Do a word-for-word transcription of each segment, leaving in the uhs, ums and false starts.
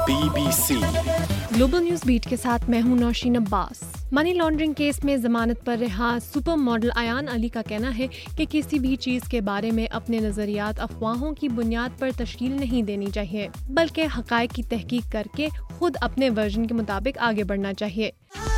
Be B C global news beat کے ساتھ میں ہوں Nausheen Abbas. Money laundering case میں ضمانت پر رہا سپر ماڈل ایان علی کا کہنا ہے کہ کسی بھی چیز کے بارے میں اپنے نظریات افواہوں کی بنیاد پر تشکیل نہیں دینی چاہیے، بلکہ حقائق کی تحقیق کر کے خود اپنے ورژن کے مطابق آگے بڑھنا چاہیے۔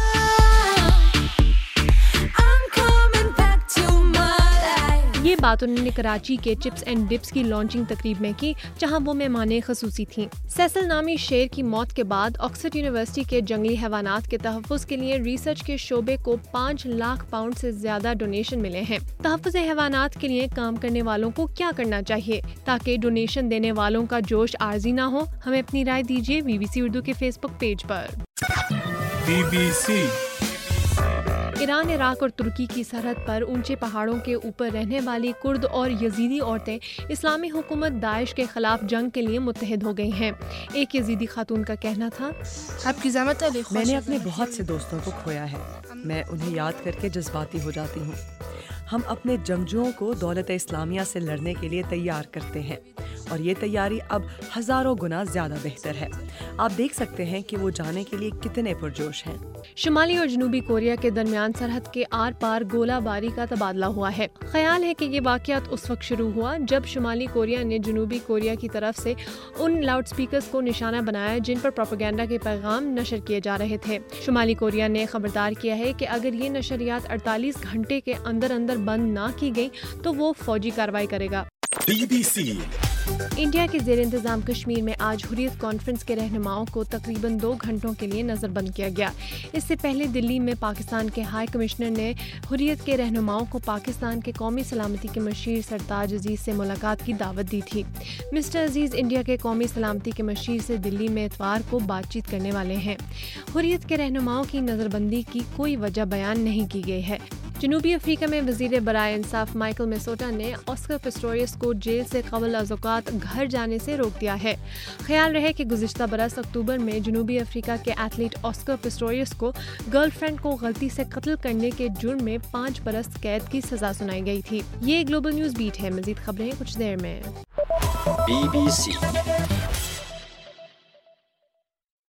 یہ بات انہوں نے کراچی کے چپس اینڈ ڈپس کی لانچنگ تقریب میں کی، جہاں وہ مہمان خصوصی تھیں۔ سیسل نامی شیر کی موت کے بعد آکسفورڈ یونیورسٹی کے جنگلی حیوانات کے تحفظ کے لیے ریسرچ کے شعبے کو پانچ لاکھ پاؤنڈ سے زیادہ ڈونیشن ملے ہیں۔ تحفظ حیوانات کے لیے کام کرنے والوں کو کیا کرنا چاہیے تاکہ ڈونیشن دینے والوں کا جوش عارضی نہ ہو؟ ہمیں اپنی رائے دیجیے بی بی سی اردو کے فیس بک پیج پر۔ B B C Iran, Iraq اور ترکی کی سرحد پر اونچے پہاڑوں کے اوپر رہنے والی کرد اور یزیدی عورتیں اسلامی حکومت داعش کے خلاف جنگ کے لیے متحد ہو گئی ہیں۔ ایک یزیدی خاتون کا کہنا تھا، میں نے اپنے بہت سے دوستوں کو کھویا ہے، میں انہیں یاد کر کے جذباتی ہو جاتی ہوں۔ ہم اپنے جنگجوؤں کو دولت اسلامیہ سے لڑنے کے لیے تیار کرتے ہیں، اور یہ تیاری اب ہزاروں گنا زیادہ بہتر ہے۔ آپ دیکھ سکتے ہیں کہ وہ جانے کے لیے کتنے پرجوش ہیں۔ شمالی اور جنوبی کوریا کے درمیان سرحد کے آر پار گولہ باری کا تبادلہ ہوا ہے۔ خیال ہے کہ یہ واقعات اس وقت شروع ہوا جب شمالی کوریا نے جنوبی کوریا کی طرف سے ان لاؤڈ سپیکرز کو نشانہ بنایا جن پر پروپیگنڈا کے پیغام نشر کیے جا رہے تھے۔ شمالی کوریا نے خبردار کیا ہے کہ اگر یہ نشریات اڑتالیس گھنٹے کے اندر اندر بند نہ کی گئی تو وہ فوجی کارروائی کرے گا۔ بی بی سی انڈیا کے زیر انتظام کشمیر میں آج حریت کانفرنس کے رہنماؤں کو تقریباً دو گھنٹوں کے لیے نظر بند کیا گیا۔ اس سے پہلے دلی میں پاکستان کے ہائی کمشنر نے حریت کے رہنماؤں کو پاکستان کے قومی سلامتی کے مشیر سرتاج عزیز سے ملاقات کی دعوت دی تھی۔ مسٹر عزیز انڈیا کے قومی سلامتی کے مشیر سے دلی میں اتوار کو بات چیت کرنے والے ہیں۔ حریت کے رہنماؤں کی نظر بندی کی کوئی وجہ بیان نہیں کی گئی ہے۔ جنوبی افریقہ میں وزیر برائے انصاف مائیکل میسوٹا نے آسکر پسٹوریس کو جیل سے قبل از اوقات گھر جانے سے روک دیا ہے۔ خیال رہے کہ گزشتہ برس اکتوبر میں جنوبی افریقہ کے ایتھلیٹ آسکر پسٹوریس کو گرل فرینڈ کو غلطی سے قتل کرنے کے جرم میں پانچ برس قید کی سزا سنائی گئی تھی۔ یہ گلوبل نیوز بیٹ ہے، مزید خبریں کچھ دیر میں۔ Be B C